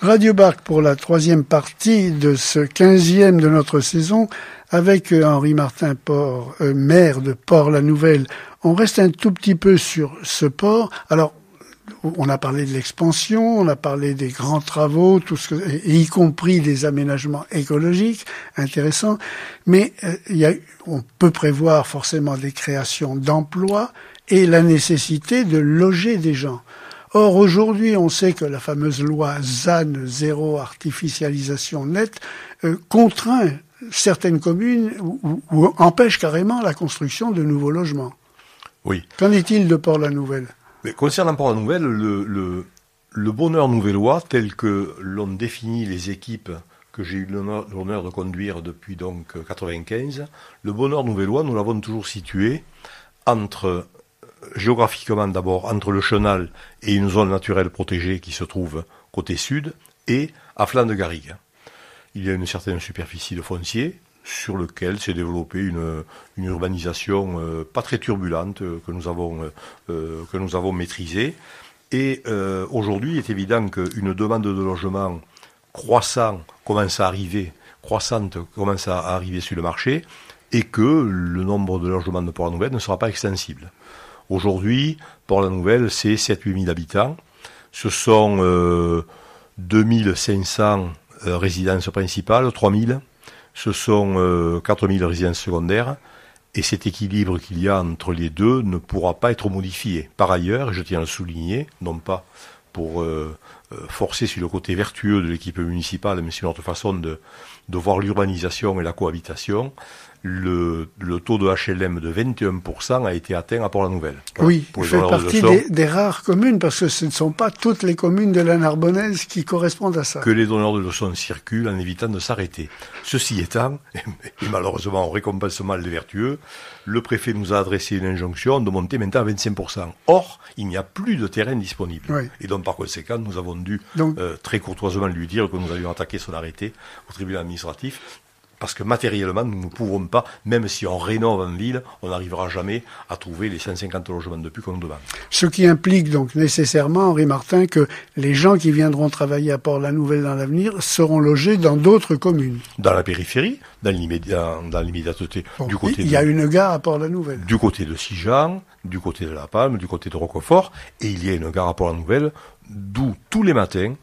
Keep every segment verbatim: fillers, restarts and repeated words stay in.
Radio Barque pour la troisième partie de ce quinzième de notre saison avec Henri Martin Port, euh, maire de Port-la-Nouvelle. On reste un tout petit peu sur ce port. Alors, on a parlé de l'expansion, on a parlé des grands travaux, tout ce que, et y compris des aménagements écologiques intéressants. Mais euh, il y a, on peut prévoir forcément des créations d'emplois et la nécessité de loger des gens. Or, aujourd'hui, on sait que la fameuse loi Z A N, zéro artificialisation nette, euh, contraint certaines communes ou, ou, ou empêche carrément la construction de nouveaux logements. Oui. Qu'en est-il de Port-la-Nouvelle ? Mais concernant Port-la-Nouvelle, le, le, le bonheur nouvellois, tel que l'ont défini les équipes que j'ai eu l'honneur, l'honneur de conduire depuis donc quatre-vingt-quinze, le bonheur nouvellois, nous l'avons toujours situé entre... géographiquement d'abord entre le Chenal et une zone naturelle protégée qui se trouve côté sud et à flanc de garrigue. Il y a une certaine superficie de foncier sur lequel s'est développée une, une urbanisation euh, pas très turbulente euh, que nous avons euh, que nous avons maîtrisée. Et euh, aujourd'hui, il est évident qu'une demande de logement croissant commence à arriver, croissante commence à arriver sur le marché et que le nombre de logements de Port-la-Nouvelle ne sera pas extensible. Aujourd'hui, Port-la-Nouvelle, c'est sept à huit mille habitants. Ce sont euh, deux mille cinq cents euh, résidences principales, trois mille. Ce sont euh, quatre mille résidences secondaires. Et cet équilibre qu'il y a entre les deux ne pourra pas être modifié. Par ailleurs, je tiens à le souligner, non pas pour euh, forcer sur le côté vertueux de l'équipe municipale, mais sur notre façon de, de voir l'urbanisation et la cohabitation, le, le taux de H L M de vingt et un pour cent a été atteint à Port-la-Nouvelle. Voilà, oui, il fait partie des, des rares communes, parce que ce ne sont pas toutes les communes de la Narbonnaise qui correspondent à ça. Que les donneurs de leçons circulent en évitant de s'arrêter. Ceci étant, et malheureusement on récompense mal les vertueux, le préfet nous a adressé une injonction de monter maintenant à vingt-cinq pour cent. Or, il n'y a plus de terrain disponible. Oui. Et donc par conséquent, nous avons dû donc, euh, très courtoisement lui dire que nous allions attaquer son arrêté au tribunal administratif. Parce que matériellement, nous ne pouvons pas, même si on rénove en ville, on n'arrivera jamais à trouver les cent cinquante logements de plus qu'on nous demande. Ce qui implique donc nécessairement, Henri Martin, que les gens qui viendront travailler à Port-la-Nouvelle dans l'avenir seront logés dans d'autres communes. Dans la périphérie, dans, l'immédiat, dans l'immédiateté. Bon, du côté il y de, a une gare à Port-la-Nouvelle. Du côté de Sijan, du côté de La Palme, du côté de Roquefort, et il y a une gare à Port-la-Nouvelle, d'où tous les matins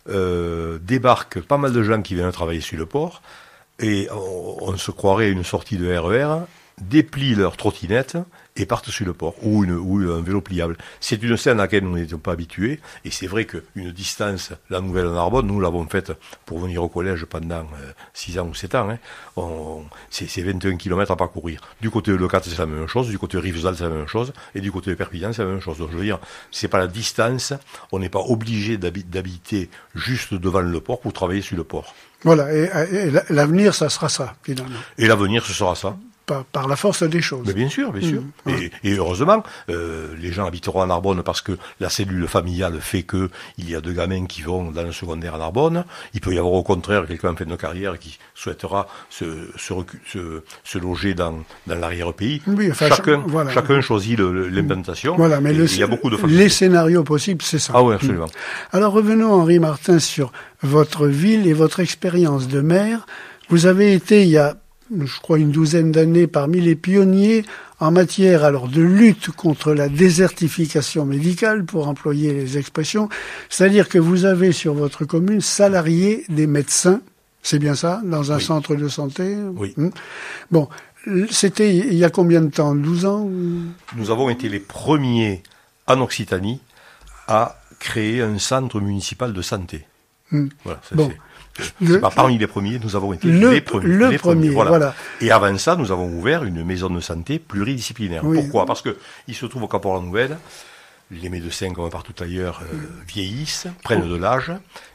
euh, débarquent pas mal de gens qui viennent travailler sur le port. Et on, on se croirait à une sortie de R E R, déplient leur trottinette et partent sur le port, ou, une, ou un vélo pliable. C'est une scène à laquelle nous n'étions pas habitués, et c'est vrai qu'une distance, la Nouvelle-Narbonne, nous l'avons faite pour venir au collège pendant six ans ou sept ans, hein. on, c'est, c'est vingt et un kilomètres à parcourir. Du côté de Leucate, c'est la même chose, du côté de Rivesaltes, c'est la même chose, et du côté de Perpignan, c'est la même chose. Donc je veux dire, c'est pas la distance, on n'est pas obligé d'habiter, d'habiter juste devant le port pour travailler sur le port. Voilà, et, et l'avenir, ça sera ça, finalement. Et l'avenir, ce sera ça. Par, par la force des choses. Mais bien sûr, bien sûr. Mmh, ouais. et, et heureusement, euh, les gens habiteront à Narbonne parce que la cellule familiale fait que il y a deux gamins qui vont dans le secondaire à Narbonne. Il peut y avoir au contraire quelqu'un en fin de carrière qui souhaitera se, se, se, se loger dans, dans l'arrière-pays. Oui, enfin, chacun, ch- voilà. chacun choisit le, l'implantation. Voilà, mais le, il y a beaucoup de les scénarios possibles, c'est ça. Ah oui, absolument. Mmh. Alors revenons, Henri Martin, sur votre ville et votre expérience de maire. Vous avez été, il y a je crois une douzaine d'années, parmi les pionniers en matière alors de lutte contre la désertification médicale, pour employer les expressions. C'est-à-dire que vous avez sur votre commune salarié des médecins, c'est bien ça, dans un oui. centre de santé. Oui. Bon, c'était il y a combien de temps, douze ans? Nous avons été les premiers en Occitanie à créer un centre municipal de santé. Hum. Voilà, ça bon. c'est... Le, pas parmi les premiers, nous avons été le, les premiers. Le les premier, premiers, voilà. voilà. Et avant ça, nous avons ouvert une maison de santé pluridisciplinaire. Oui. Pourquoi ? Parce que il se trouve qu'à Port-la-Nouvelle, les médecins, comme partout ailleurs, euh, vieillissent, prennent de l'âge,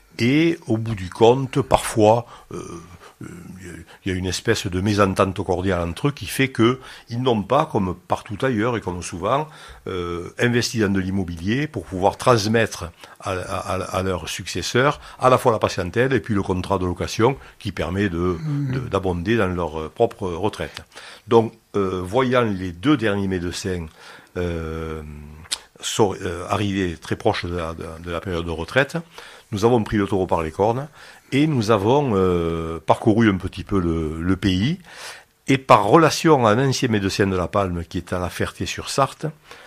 et au bout du compte, parfois, euh, il y a une espèce de mésentente cordiale entre eux qui fait que ils n'ont pas, comme partout ailleurs et comme souvent, euh, investi dans de l'immobilier pour pouvoir transmettre à, à, à leurs successeurs à la fois la patientèle et puis le contrat de location qui permet de, mmh. de, d'abonder dans leur propre retraite. Donc, euh, voyant les deux derniers médecins euh, sont euh, arrivés très proches de la, de, de la période de retraite. Nous avons pris le taureau par les cornes et nous avons euh, parcouru un petit peu le, le pays. Et par relation à un ancien médecin de La Palme qui est à La Ferté-sur-Sarthe,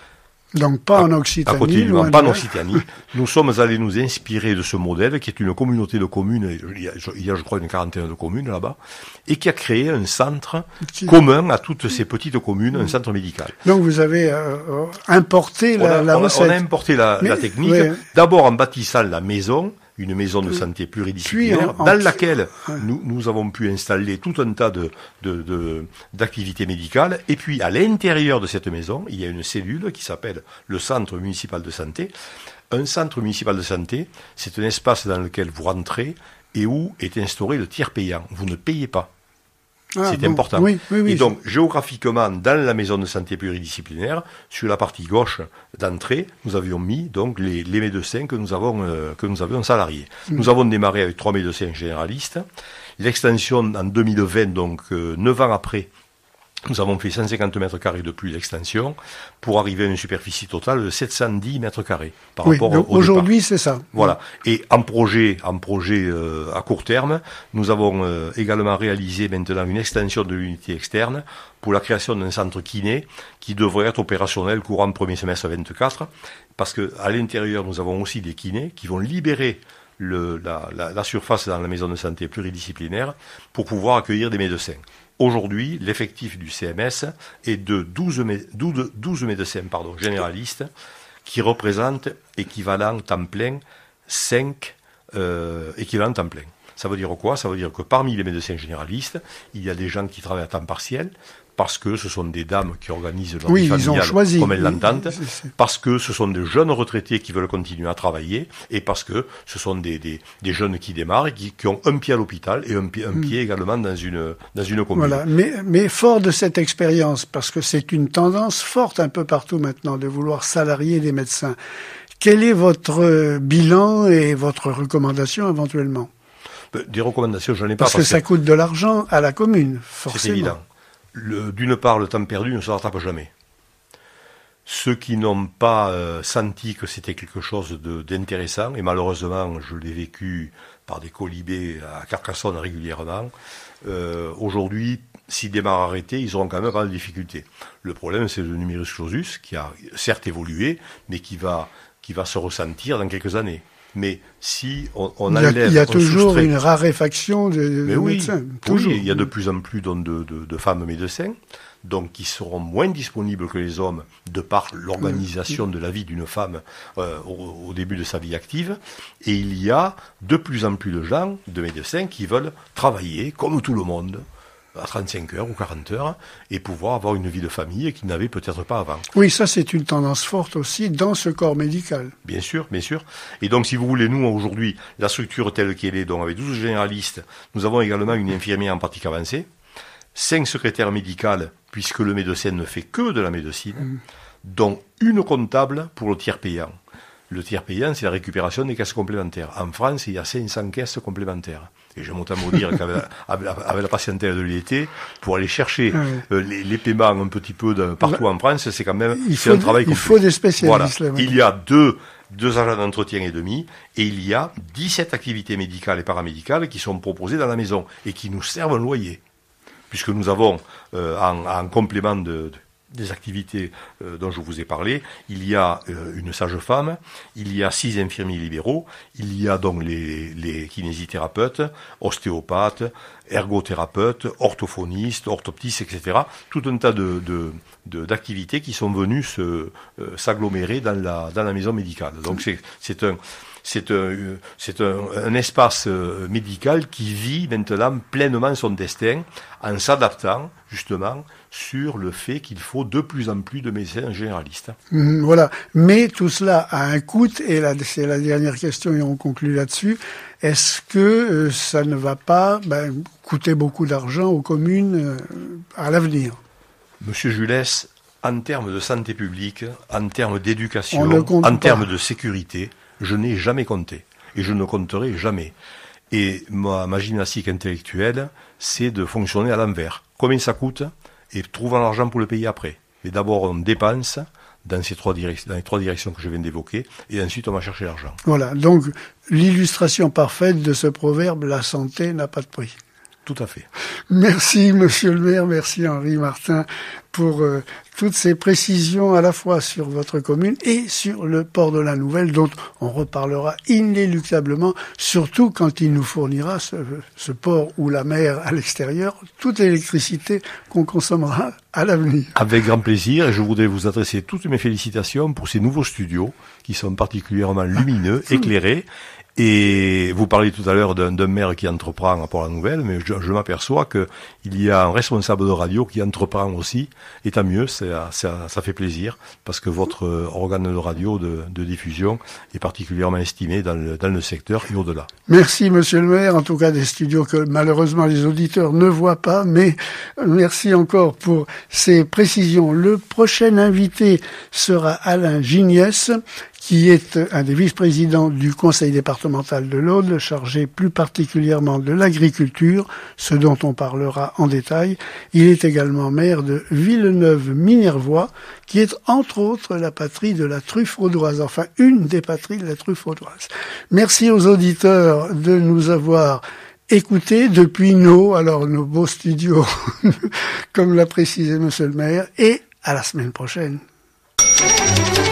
donc pas à, en Occitanie, à côté du Mans, loin pas de en là. Occitanie, nous sommes allés nous inspirer de ce modèle qui est une communauté de communes, il y a, il y a je crois une quarantaine de communes là-bas, et qui a créé un centre Qui... commun à toutes ces petites communes, un centre médical. Donc vous avez euh, importé on la, a, la on a, recette. on a importé la, Mais, la technique, ouais. d'abord en bâtissant la maison, une maison de santé pluridisciplinaire, en, en, dans laquelle ouais. nous, nous avons pu installer tout un tas de, de, de, d'activités médicales. Et puis, à l'intérieur de cette maison, il y a une cellule qui s'appelle le Centre municipal de santé. Un centre municipal de santé, c'est un espace dans lequel vous rentrez et où est instauré le tiers payant. Vous ne payez pas. Ah, c'est bon, important. Oui, oui, oui, et donc, je... géographiquement, dans la maison de santé pluridisciplinaire, sur la partie gauche d'entrée, nous avions mis donc les, les médecins que nous avons euh, que nous avions salariés. Mmh. Nous avons démarré avec trois médecins généralistes. L'extension en deux mille vingt, donc euh, neuf ans après, nous avons fait cent cinquante mètres carrés de plus d'extension pour arriver à une superficie totale de sept cent dix mètres carrés par oui, rapport donc au aujourd'hui, départ. c'est ça. Voilà. Et en projet, en projet euh, à court terme, nous avons euh, également réalisé maintenant une extension de l'unité externe pour la création d'un centre kiné qui devrait être opérationnel courant premier semestre vingt-quatre, parce que à l'intérieur, nous avons aussi des kinés qui vont libérer le, la, la, la surface dans la maison de santé pluridisciplinaire pour pouvoir accueillir des médecins. Aujourd'hui, l'effectif du C M S est de douze, douze, douze médecins pardon, généralistes qui représentent équivalent temps plein cinq euh, équivalents temps plein. Ça veut dire quoi? Ça veut dire que parmi les médecins généralistes, il y a des gens qui travaillent à temps partiel, parce que ce sont des dames qui organisent leur oui, vie familiale choisi, comme elles oui, l'entendent, c'est, c'est... parce que ce sont des jeunes retraités qui veulent continuer à travailler, et parce que ce sont des, des, des jeunes qui démarrent, et qui, qui ont un pied à l'hôpital et un pied, un pied mmh. également dans une, dans une commune. Voilà, mais, mais fort de cette expérience, parce que c'est une tendance forte un peu partout maintenant de vouloir salarier des médecins. Quel est votre bilan et votre recommandation éventuellement? Des recommandations, j'en ai pas. Parce, parce que ça que... coûte de l'argent à la commune, forcément. C'est évident. Le, d'une part, le temps perdu ne se rattrape jamais. Ceux qui n'ont pas euh, senti que c'était quelque chose de, d'intéressant, et malheureusement, je l'ai vécu par des colibés à Carcassonne régulièrement, euh, aujourd'hui, s'ils démarrent arrêtés, ils auront quand même pas de difficultés. Le problème, c'est le numerus clausus, qui a certes évolué, mais qui va, qui va se ressentir dans quelques années. Mais si on, on il y a, enlève... Il y a toujours soustrait... une raréfaction de, de Mais oui, médecins. Toujours. Oui, il y a de plus en plus donc, de, de, de femmes médecins, donc qui seront moins disponibles que les hommes de par l'organisation mmh. de la vie d'une femme euh, au, au début de sa vie active. Et il y a de plus en plus de gens, de médecins, qui veulent travailler comme tout le monde, à trente-cinq heures ou quarante heures, et pouvoir avoir une vie de famille qu'ils n'avaient peut-être pas avant. Oui, ça c'est une tendance forte aussi dans ce corps médical. Bien sûr, bien sûr. Et donc si vous voulez, nous aujourd'hui, la structure telle qu'elle est, donc avec douze généralistes, nous avons également une infirmière en pratique avancée, cinq secrétaires médicales, puisque le médecin ne fait que de la médecine, mmh. dont une comptable pour le tiers payant. Le tiers payant, c'est la récupération des caisses complémentaires. En France, il y a cinq cents caisses complémentaires. Et je monte à me dire qu'avec la, avec la patientèle de l'été, pour aller chercher oui. euh, les, les paiements un petit peu de, partout en France, c'est quand même il c'est faut, un travail complet. Il faut des spécialistes. Voilà. Là, il y a deux, deux agents d'entretien et demi, et il y a dix-sept activités médicales et paramédicales qui sont proposées dans la maison et qui nous servent un loyer. Puisque nous avons, euh, en, en complément de... de des activités euh, dont je vous ai parlé, il y a euh, une sage-femme, il y a six infirmiers libéraux, il y a donc les, les kinésithérapeutes, ostéopathes, ergothérapeutes, orthophonistes, orthoptistes, et cetera. Tout un tas de, de, de, d'activités qui sont venues se, euh, s'agglomérer dans la, dans la maison médicale. Donc c'est, c'est un... C'est, un, c'est un, un espace médical qui vit maintenant pleinement son destin en s'adaptant justement sur le fait qu'il faut de plus en plus de médecins généralistes. Mmh, voilà, mais tout cela a un coût, et là, c'est la dernière question et on conclut là-dessus. Est-ce que euh, ça ne va pas ben, coûter beaucoup d'argent aux communes euh, à l'avenir? Monsieur Julès, en termes de santé publique, en termes d'éducation, en termes de sécurité, je n'ai jamais compté. Et je ne compterai jamais. Et ma, ma gymnastique intellectuelle, c'est de fonctionner à l'envers. Combien ça coûte? Et trouvant l'argent pour le payer après. Mais d'abord, on dépense dans, ces trois direc- dans les trois directions que je viens d'évoquer, et ensuite on va chercher l'argent. Voilà, donc l'illustration parfaite de ce proverbe, la santé n'a pas de prix. Tout à fait. Merci Monsieur le maire, merci Henri Martin pour euh, toutes ces précisions à la fois sur votre commune et sur le port de la Nouvelle, dont on reparlera inéluctablement, surtout quand il nous fournira ce, ce port ou la mer à l'extérieur, toute l'électricité qu'on consommera à l'avenir. Avec grand plaisir, et je voudrais vous adresser toutes mes félicitations pour ces nouveaux studios qui sont particulièrement lumineux, éclairés. Et vous parliez tout à l'heure d'un, d'un maire qui entreprend à Port-la-Nouvelle, mais je, je m'aperçois que il y a un responsable de radio qui entreprend aussi, et tant mieux, ça, ça, ça fait plaisir, parce que votre organe de radio de, de diffusion est particulièrement estimé dans le, dans le secteur et au-delà. Merci Monsieur le maire, en tout cas des studios que malheureusement les auditeurs ne voient pas, mais merci encore pour ces précisions. Le prochain invité sera Alain Gignès, qui est un des vice-présidents du conseil départemental de l'Aude, chargé plus particulièrement de l'agriculture, ce dont on parlera en détail. Il est également maire de Villeneuve-Minervois, qui est entre autres la patrie de la truffe audoise, enfin une des patries de la truffe audoise. Merci aux auditeurs de nous avoir écoutés depuis nos, alors nos beaux studios, comme l'a précisé Monsieur le maire, et à la semaine prochaine.